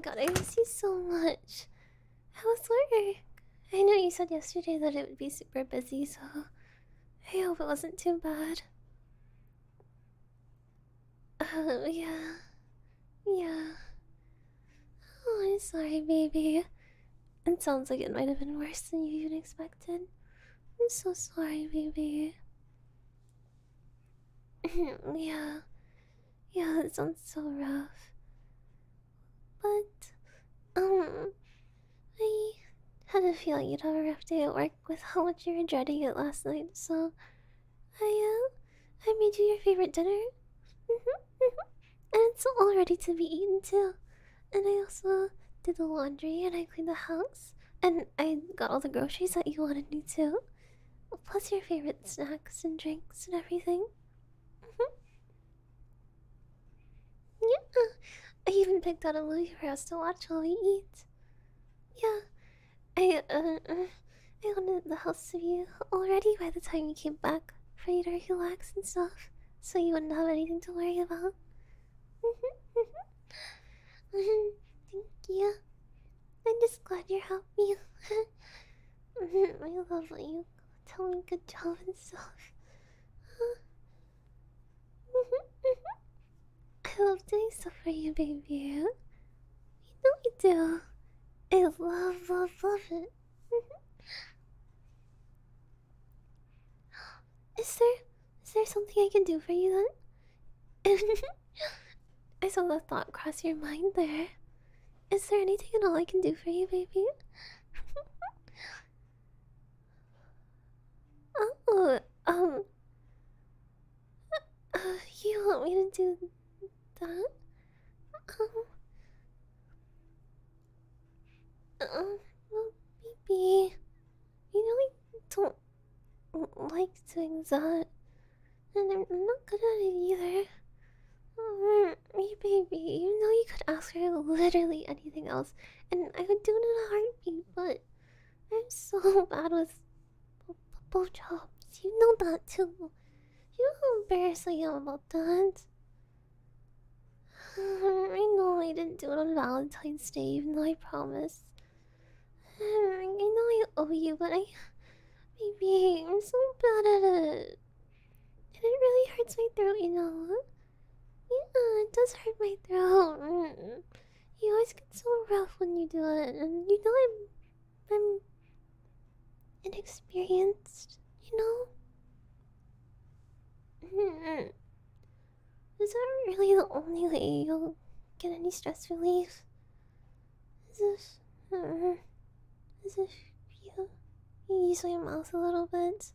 god, I miss you so much. How was work? I know you said yesterday that it would be super busy, so I hope it wasn't too bad. Yeah. Yeah. Oh, I'm sorry, baby. It sounds like it might have been worse than you even expected. I'm so sorry, baby. Yeah. Yeah, it sounds so rough. But, I had a feeling you'd have a rough day at work with how much you were dreading it last night, so I made you your favorite dinner. And it's all ready to be eaten too. And I also did the laundry and I cleaned the house. And I got all the groceries that you wanted me to. Plus your favorite snacks and drinks and everything. Yeah. I even picked out a movie for us to watch while we eat. Yeah. I wanted the house to be all ready by the time you came back for you to relax and stuff. So you wouldn't have anything to worry about. Thank you. I'm just glad you're happy. I love that you tell me good job and stuff. I love doing stuff for you, baby. You know I do. I love it. Is there something I can do for you then? I saw the thought cross your mind there. Is there anything at all I can do for you, baby? Oh, uh, you want me to do that? Um, well, baby, you know I don't like doing that, and I'm not good at it either. Me, baby, you know you could ask her literally anything else, and I would do it in a heartbeat, but I'm so bad with blowjobs. You know that too. You know how embarrassed I am about that. I know I didn't do it on Valentine's Day, even though I promised. I know I owe you, but baby, I'm so bad at it. And it really hurts my throat, you know. Yeah, it does hurt my throat. You always get so rough when you do it, and you know I'm inexperienced, you know. Is that really the only way you'll get any stress relief? Is this, is this you? You use your mouth a little bit.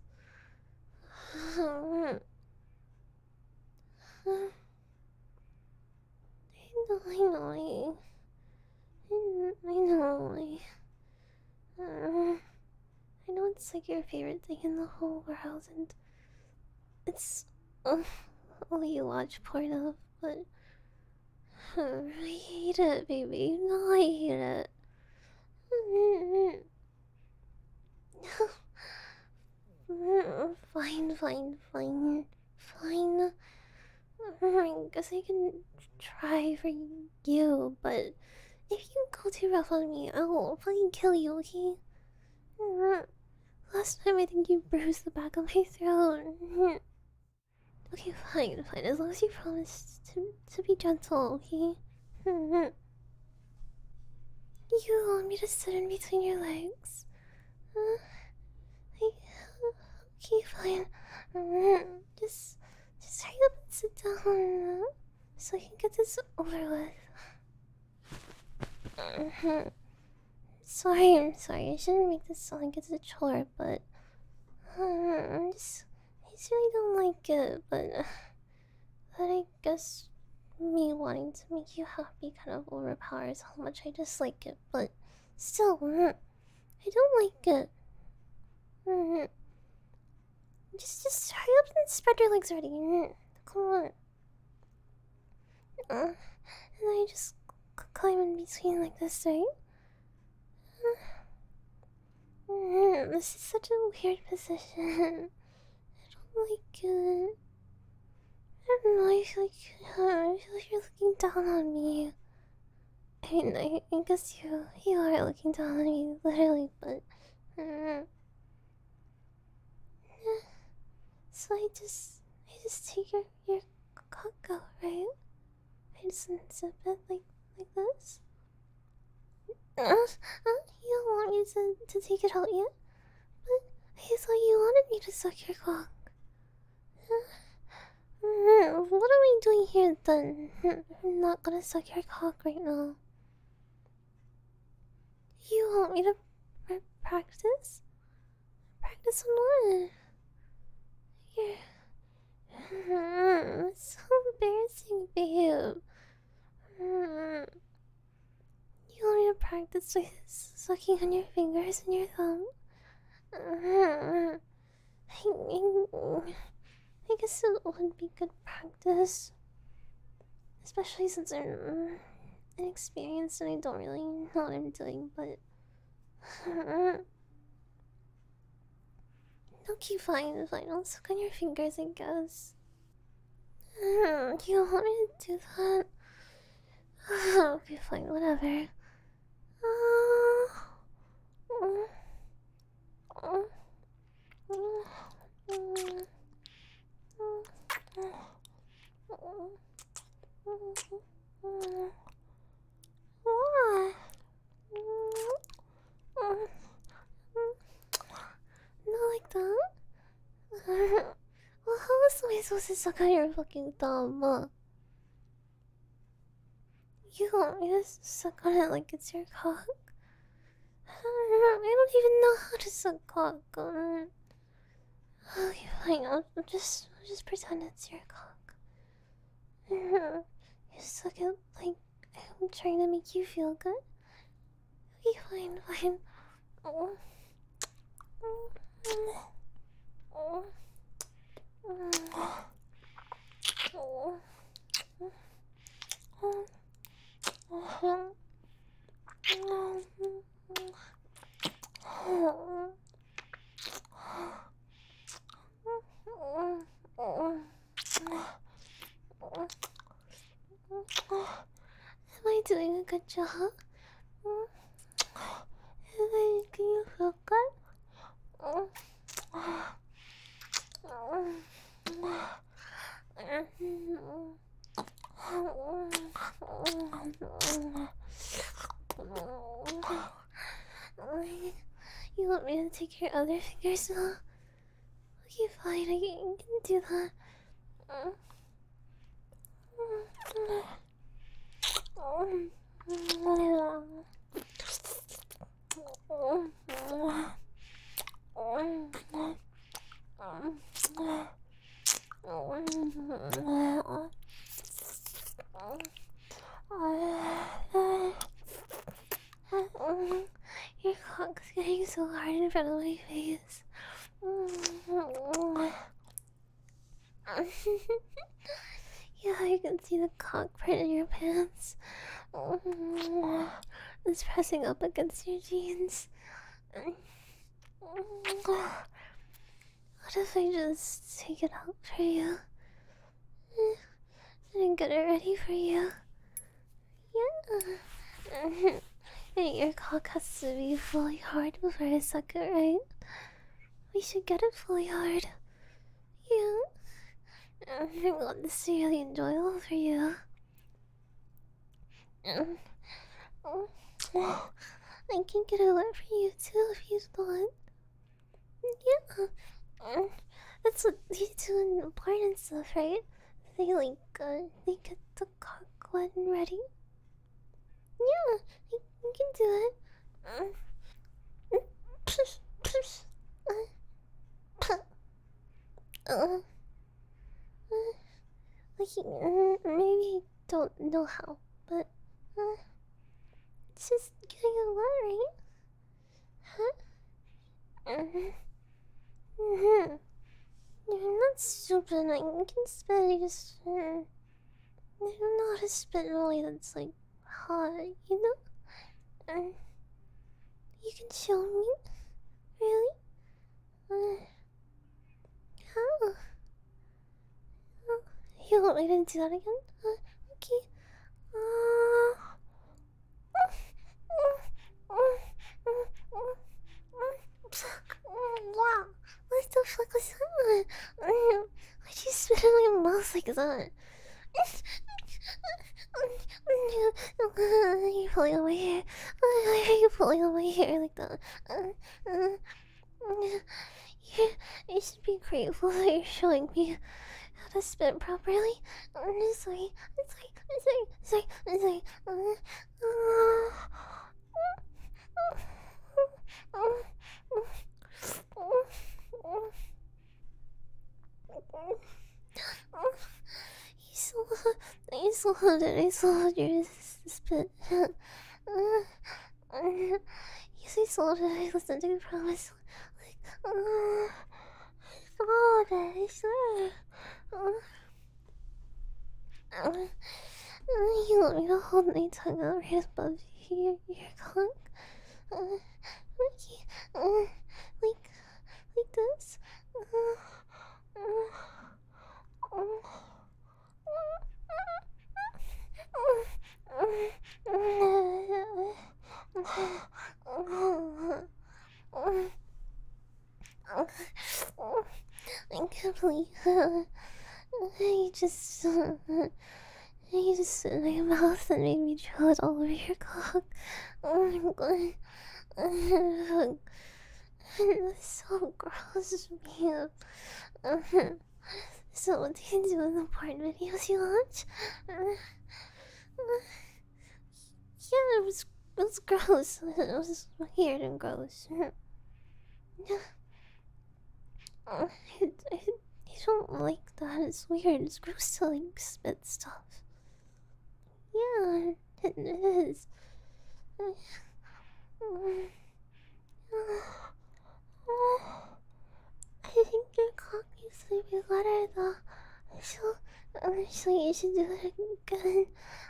I know, I know it's like your favorite thing in the whole world, and it's all you watch porn of, but I hate it, baby. You know I hate it. Fine, fine, fine, fine. I guess I can try for you, but if you go too rough on me, I will fucking kill you, okay? Last time I think you bruised the back of my throat. Okay, fine, fine. As long as you promise to be gentle, okay? You want me to sit in between your legs? Uh, okay, fine. Just hurry up and sit down so I can get this over with. I'm sorry. I shouldn't make this sound like it's a chore, but I just really don't like it. But I guess me wanting to make you happy kind of overpowers how much I dislike it. But still, I don't like it. Mm, just hurry up and spread your legs already. Come on. And I just climb in between like this, right? This is such a weird position. I don't like it. I don't know. I feel like you're looking down on me. I mean, I guess you are looking down on me, literally, but mm, so I just take your cock out, right? I just unzip it like this. You don't want me to take it out yet? But I thought you wanted me to suck your cock. What are we doing here then? I'm not gonna suck your cock right now. You want me to practice? Practice on what? You're... It's so embarrassing, babe. You want me to practice with sucking on your fingers and your thumb? I guess it would be good practice. Especially since I'm inexperienced and I don't really know what I'm doing, but... Okay, fine. I'll suck on your fingers, I guess. You want me to do that? Okay, fine, whatever. What? Not like that? Well, how else am I supposed to suck on your fucking thumb? You want me to suck on it like it's your cock? I don't even know how to suck cock. Okay, fine. I'll just pretend it's your cock. You suck it like I'm trying to make you feel good. Okay, fine. Am I doing a good job? Am I making you feel good? You want me to take your other fingers now? Okay, fine, I can do that. Your cock's getting so hard in front of my face. Yeah, I can see the cock print in your pants. It's pressing up against your jeans. What if I just take it out for you? And get it ready for you? Yeah. And your cock has to be fully hard before I suck it, right? We should get it fully hard. Yeah. I want this to be really enjoyable for you. I can get it wet for you too if you want. Yeah. That's what you do in important stuff, right? They get the cock wet and ready. Yeah, you can do it. Maybe I don't know how, but it's just getting a lot, right? Huh? You're not stupid. I can spit. I don't know how to spit in a way that's like hot, you know? You can show me? Really? How? You want me to do that again? Okay. like that. You're pulling on my hair. Why are you pulling on my hair like that? You should be grateful that you're showing me how to spit properly. Sorry. I saw your spit. Yes, I saw it. I listened to you, promise. Come on, I swear. You want me to hold my tongue out right above your cock? Like this? I can't believe you just spit in my mouth and made me draw it all over your cock. Oh my god. It's so gross, man. So what do you do in the porn videos you watch? Yeah, it was gross. It was weird and gross. I don't like that. It's weird. It's gross to like spit stuff. Yeah, it is. I think your cock needs to be better though. So you should do it again.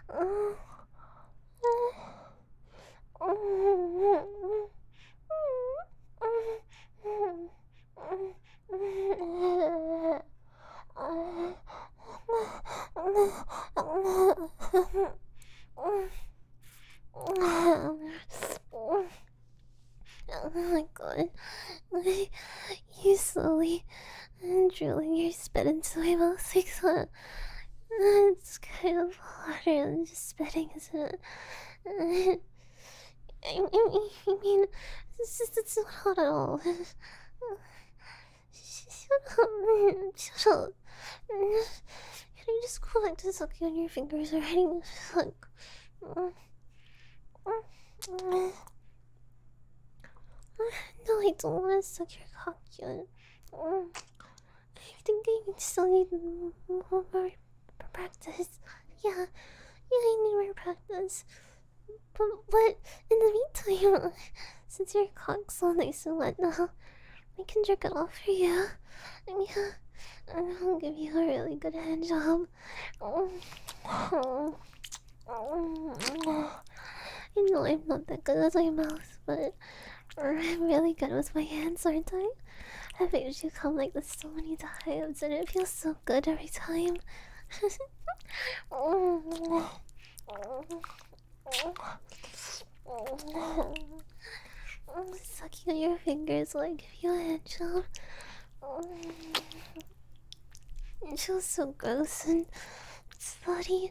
Oh my god. You slowly drilling your spit into my mouth like that. It's kind of harder than just spitting, isn't it? I mean, it's not hot at all. Shut up. Shut up. Can I just go back to sucking on your fingers already? No, I don't want to suck your cock yet. I think I still need more practice. Yeah, I need more practice. But in the meantime, since your cock's so nice and wet now, I can jerk it off for you. Yeah, and I'll give you a really good hand job. I know I'm not that good with my mouth, but I'm really good with my hands, aren't I? I've made you come like this so many times, and it feels so good every time. Sucking on your fingers while I give you a hand job. It feels so gross and slutty.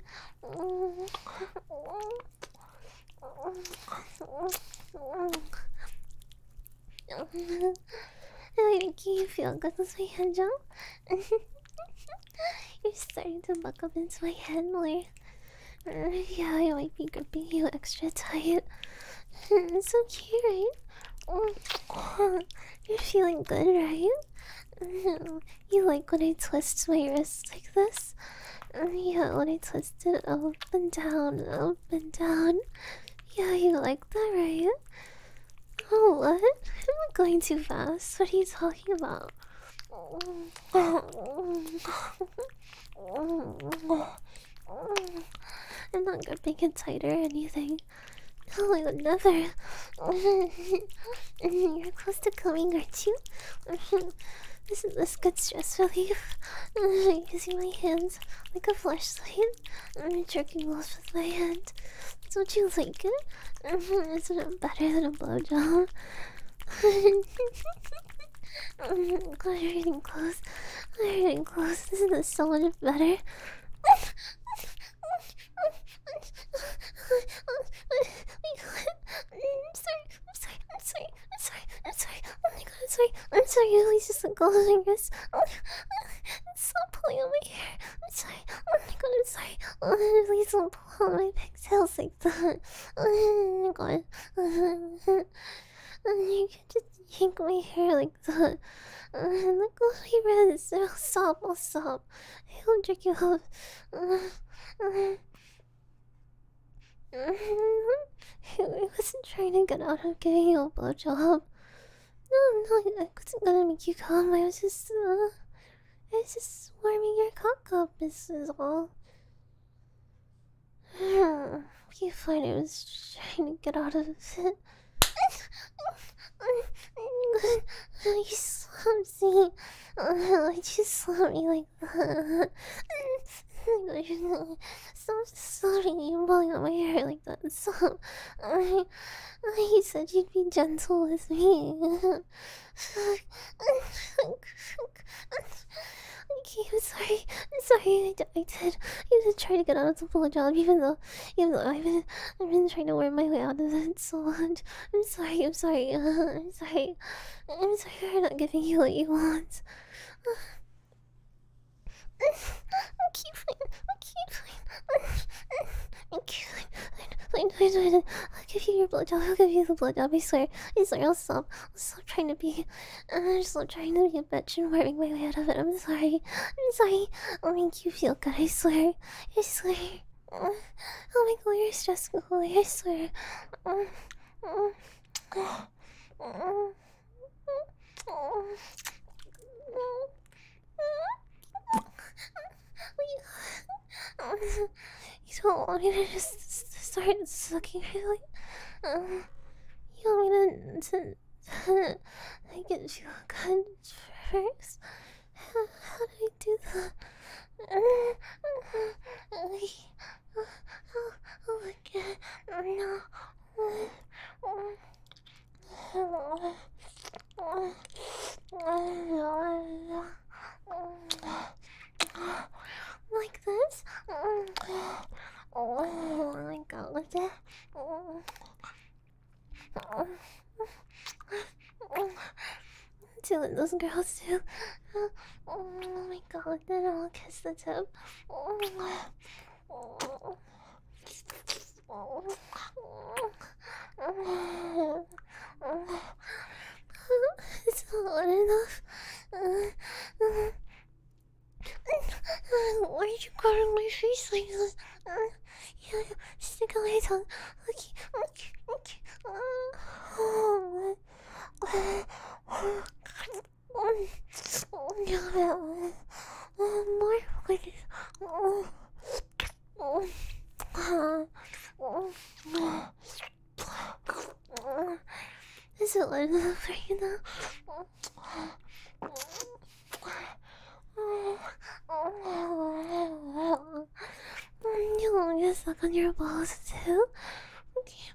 I make you feel good with my hand job. You're starting to buck up into my head more. Yeah, I might be gripping you extra tight. It's so cute, right? You're feeling good, right? You like when I twist my wrist like this? Yeah, when I twist it up and down, up and down. Yeah, you like that, right? Oh, what? I'm not going too fast. What are you talking about? I'm not gripping it tight or anything. No, I would never. You're close to coming, aren't you? Isn't this good stress relief? Using my hands like a flashlight. Jerking off with my hand. Don't you like it? Isn't it better than a blowjob? God, you're getting close. You're getting close. This is so much better. I'm sorry. Oh my god, I'm sorry. Please just let go of my fingers. Stop pulling on my hair. I'm sorry. Oh my god, I'm sorry. Please don't pull on my pigtails like that. Oh my god. You can just yank my hair like that. Let go of my wrist. I'll stop. I'll jerk you off. I wasn't trying to get out of giving you a blowjob. No, I wasn't gonna make you come. I was just warming your cock up. This is all. You find I was just trying to get out of it. You slapped me. You slapped me like that. Stop you pulling on my hair like that. Stop. You said you'd be gentle with me. Okay, I'm sorry. I did try to get out of the blowjob, even though I've been trying to work my way out of it so much. I'm sorry. I'm sorry for not giving you what you want. Fine. I'll give you your blowjob. I'll give you the blowjob. I swear. I'll stop. I'll stop trying to be. I'll stop trying to be a bitch and worming my way out of it. I'm sorry. I'll make you feel good. I swear. Oh my god, you're stressful. I swear. You don't want me to just start sucking really? You want me to make it feel good first? How do I do that? Oh my god, no. Like this? Oh my god, like that? Do it, those girls do. Oh my god, then I'll kiss the tip. It's not enough. Why did you cover my face like this? Yeah, stick out my tongue. Okay. More please. Is it loud enough for you now? You want me to suck on your balls too? Okay.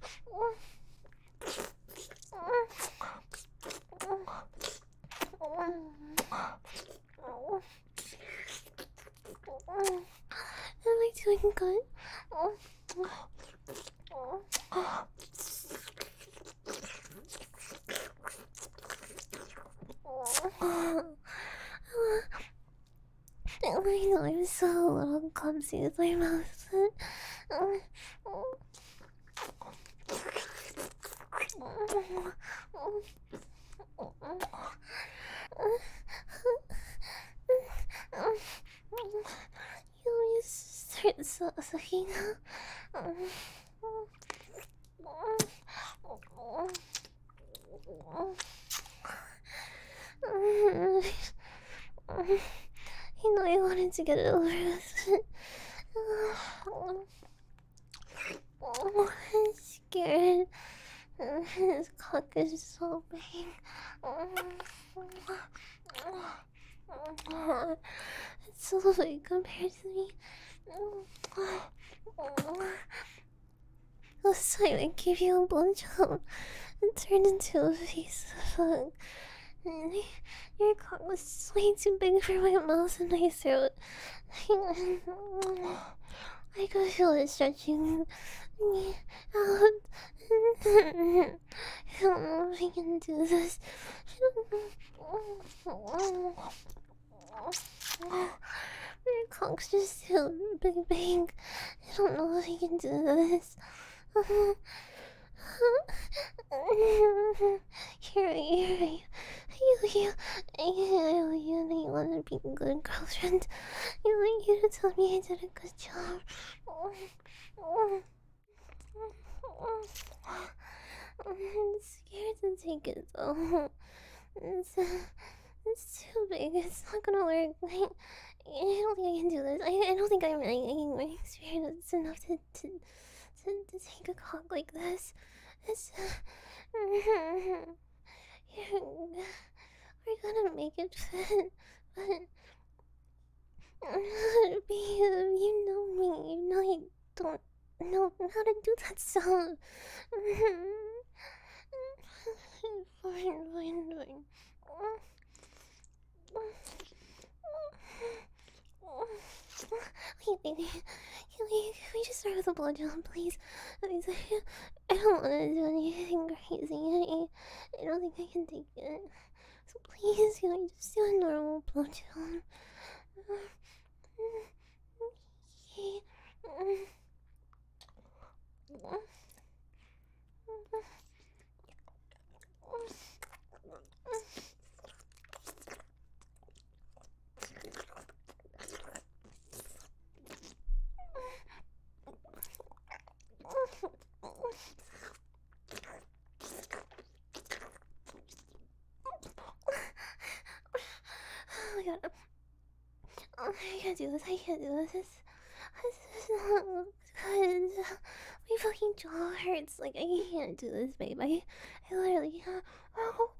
Am I doing good? I know I'm so a little clumsy with my mouth, you start sucking now. You know I wanted to get it over with. I'm scared. His cock is so big. It's so big compared to me. Last time I gave you a blowjob, it turned into a piece of fuck. Your cock was way too big for my mouth and my throat. I could feel it stretching me out. I don't know if I can do this. Your cock's just too big. I don't know if I can do this. You're right. You want to be a good girlfriend. I want you to tell me I did a good job. I'm scared to take it though. It's too big. It's not gonna work. I don't think I can do this. I don't think I'm experienced enough to take a cock like this. It's we're gonna make it fit, but you know me. You know I don't know how to do that stuff. Fine. Wait. Can we just start with a blowjob, please? Please, I don't want to do anything crazy. I don't think I can take it. So please, can we just do a normal blowjob? Oh my god. I can't do this. This is not good. My fucking jaw hurts. Like, I can't do this, babe. I literally. Oh.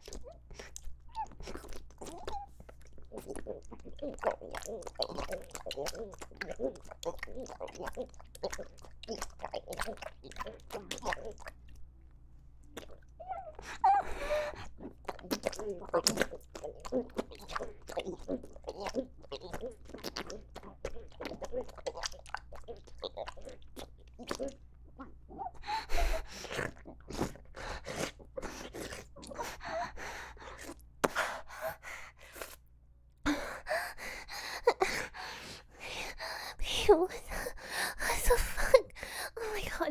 What the fuck? Oh my god.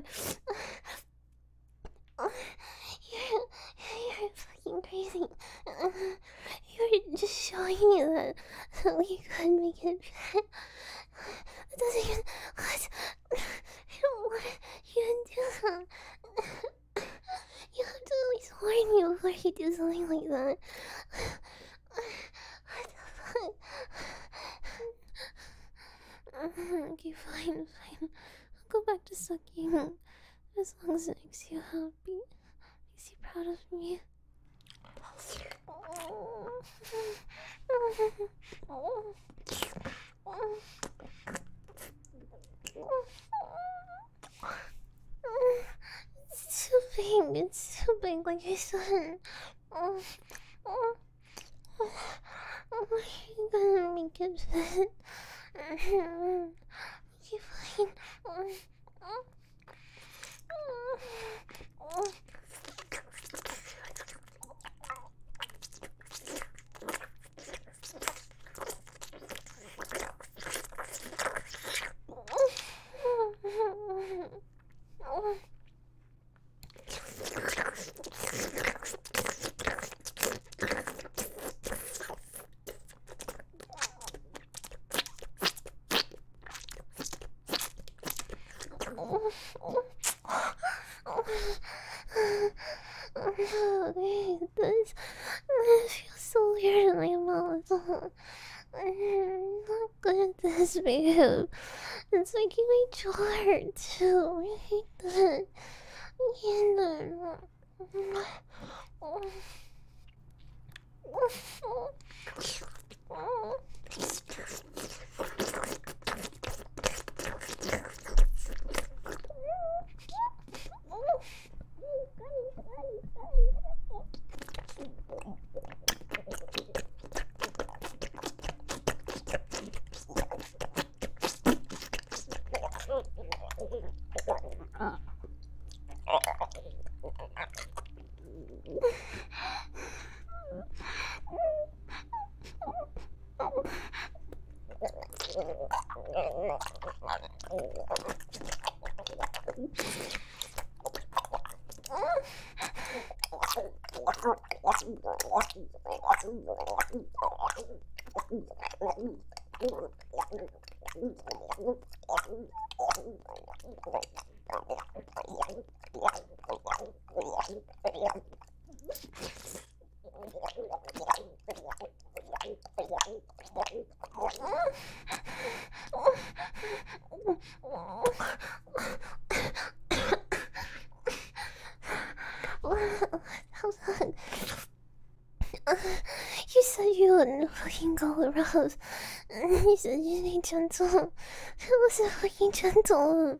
You're fucking crazy. You're just showing me that we could make it fit. It doesn't even. What? I don't want you to do that. You have to at least warn me before you do something like that. What the fuck? Okay, fine. I'll go back to sucking. As long as it makes you happy. Makes you proud of me. It's too big, like I said. You're gonna make it fit. Okay, fine. Okay, this feels so weird in my mouth. I'm not good at this, babe. It's making my jaw hurt too. I hate that. You said you wouldn't fucking go rough. You said you'd be gentle. I wasn't fucking gentle.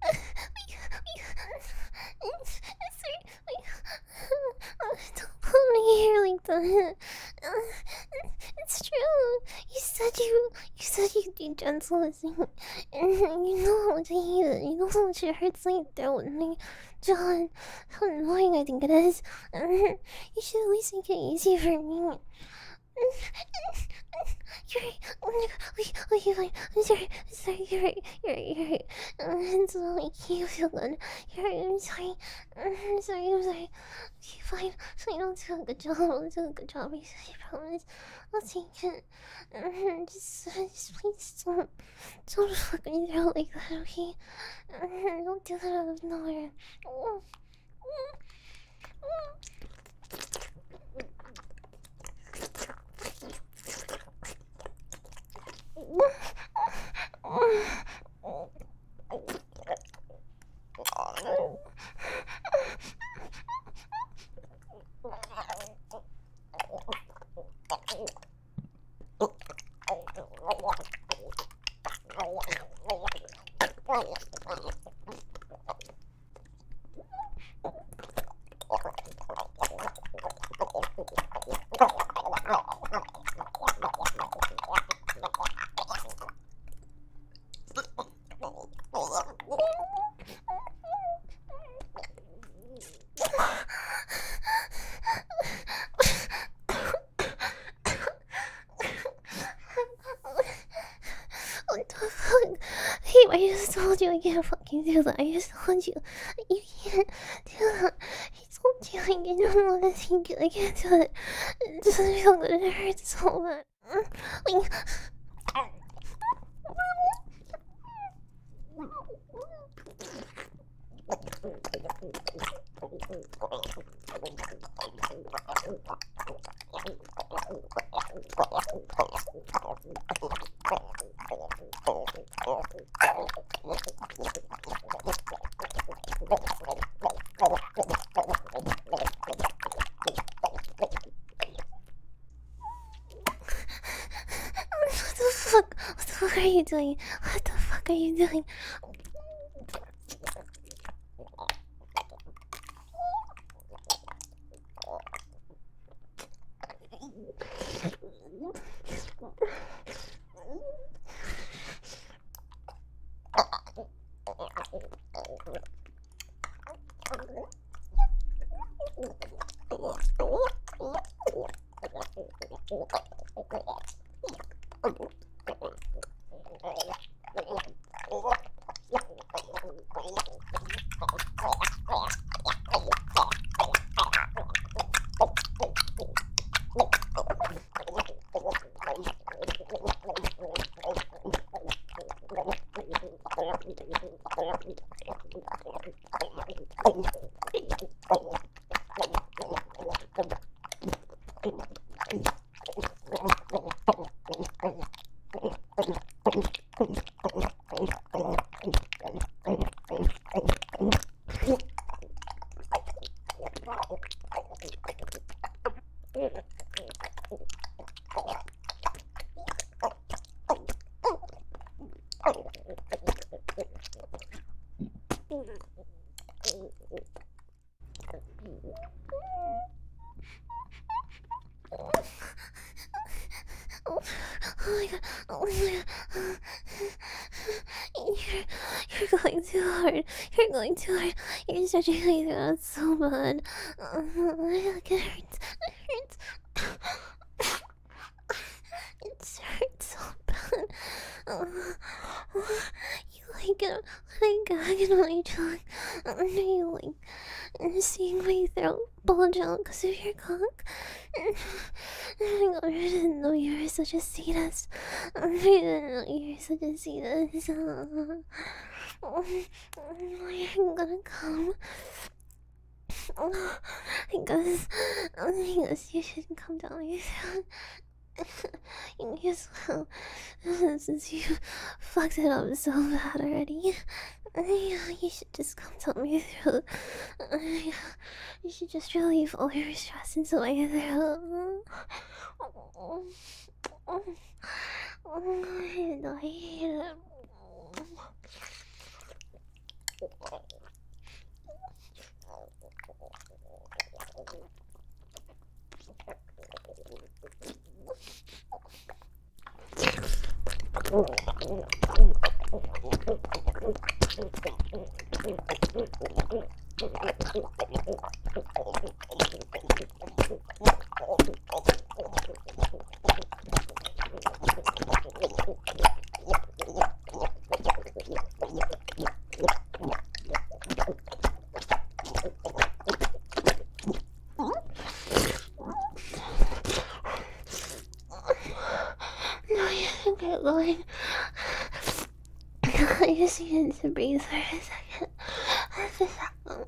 Don't put me here like that. It's true. You said you'd be gentle with me. And you know how much I hate it. You know how much it hurts my throat and my jaw. How annoying I think it is. You should at least make it easy for me. You're right. I'm sorry, you're right. It's all making you feel good. You're right, I'm sorry. Okay, fine. I'll do a good job. I promise. I'll take it. Just please don't fuck me through like that, okay? Don't do that out of nowhere. What the fuck? Hey, I just told you I can't fucking do that. I just told you you can't do that. I told you I don't want to think it. I can't do it. It doesn't feel good. It hurts so bad. Like, what the fuck? What the fuck are you doing? What the fuck are you doing? Oh my god. You're You're going too hard. You're going too hard. You're stretching my throat so bad. It hurts. It hurts. It hurts so bad. You like it when I gag in my tongue. You like seeing my throat bulge out because of your cock. Oh my god, I didn't know you were such a sadist. I didn't know you were such a sadist. I'm gonna come. I guess you shouldn't come down your throat. You may as well, since you fucked it up so bad already. You should just come down my throat. You should just relieve all your stress into my throat. I hate it. No, you can get going. I just needed to breathe for a second. For a second.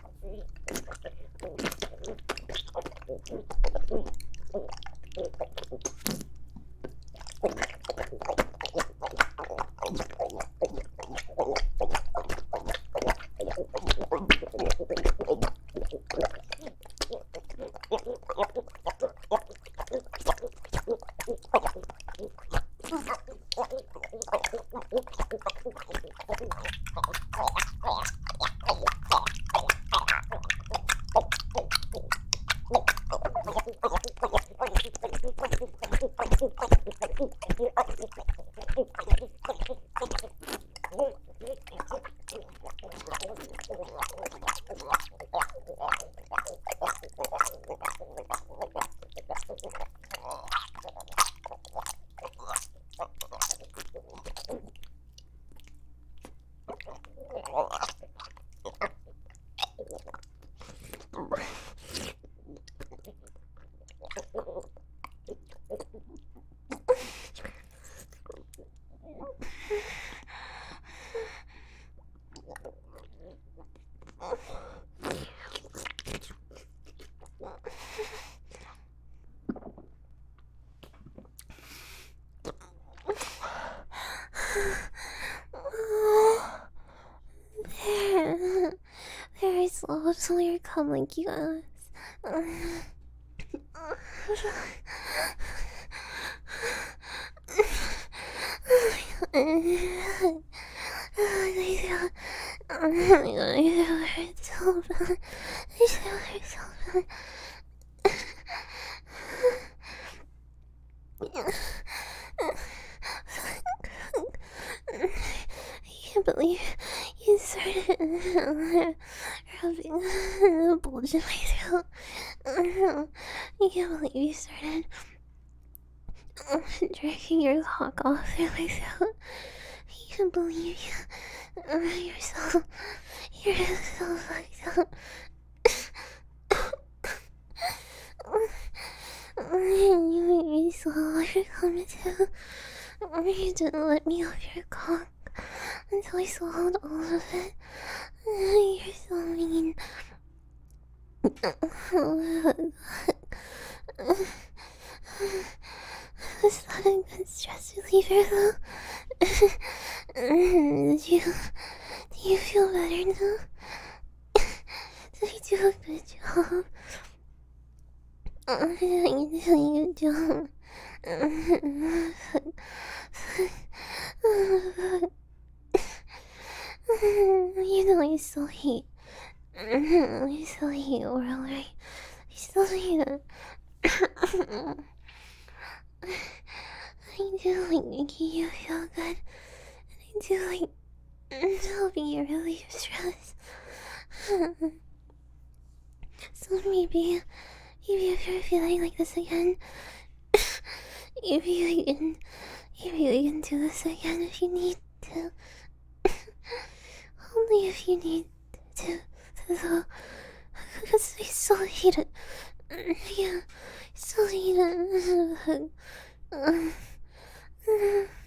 There. Very slow, so you come like you guys. Oh my god, I feel hurt so bad. I feel hurt so bad. I can't believe you started rubbing the bulge in my throat. I can't believe you started dragging your cock off through my throat. I can't believe you. You're so fucked up. You made me swallow your cum too. You didn't let me off your cock until I swallowed all of it. You're so mean. Was that a good stress reliever though? Do you feel better now? Did I do a good job? I'm doing a good job. You know I still hate. I still hate oral, right? I still hate it. I do like making you feel good. And I do like helping you relieve stress. So maybe if you're feeling like this again, maybe we can do this again if you need to. Only if you need to, though. Because I still hate it. Yeah, I still hate it.